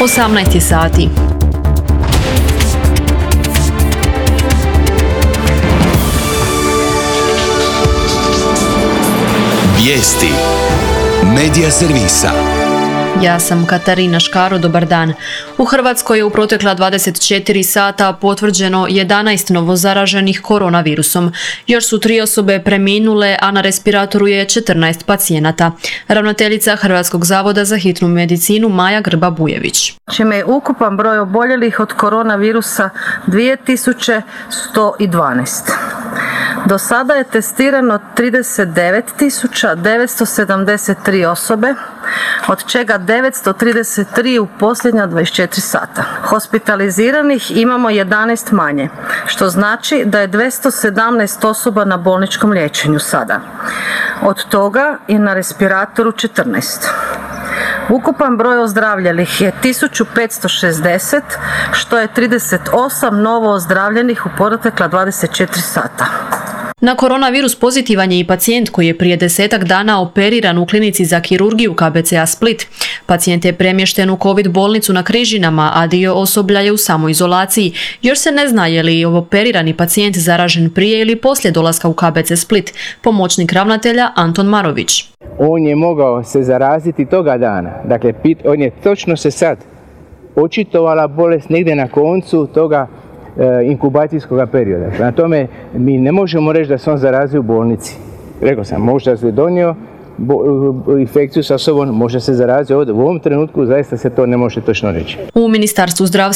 18 sati. Vijesti Medija servisa. Ja sam Katarina Škaro, dobar dan. U Hrvatskoj je u protekla 24 sata potvrđeno 11 novozaraženih koronavirusom. Još su 3 osobe preminule, a na respiratoru je 14 pacijenata. Ravnateljica Hrvatskog zavoda za hitnu medicinu Maja Grba-Bujević. Čime je ukupan broj oboljelih od koronavirusa 2112. Do sada je testirano 39.973 osobe, od čega 933 u posljednja 24 sata. Hospitaliziranih imamo 11 manje, što znači da je 217 osoba na bolničkom liječenju sada. Od toga je na respiratoru 14. Ukupan broj ozdravljenih je 1560, što je 38 novo ozdravljenih u protekla 24 sata. Na koronavirus pozitivan je i pacijent koji je prije 10-ak dana operiran u klinici za kirurgiju KBC-a Split. Pacijent je premješten u COVID bolnicu na Križinama, a dio osoblja je u samoizolaciji. Još se ne zna je li operirani pacijent zaražen prije ili poslije dolaska u KBC Split. Pomoćnik ravnatelja Anton Marović. On je mogao se zaraziti toga dana. Dakle, on je točno se sad očitovala bolest negdje na koncu toga inkubacijskog perioda. Prema tome, mi ne možemo reći da se on zarazio u bolnici. Rekao sam, možda se donio infekciju sa sobom, možda se zarazio ovdje. U ovom trenutku zaista se to ne može točno reći. U Ministarstvu zdravstva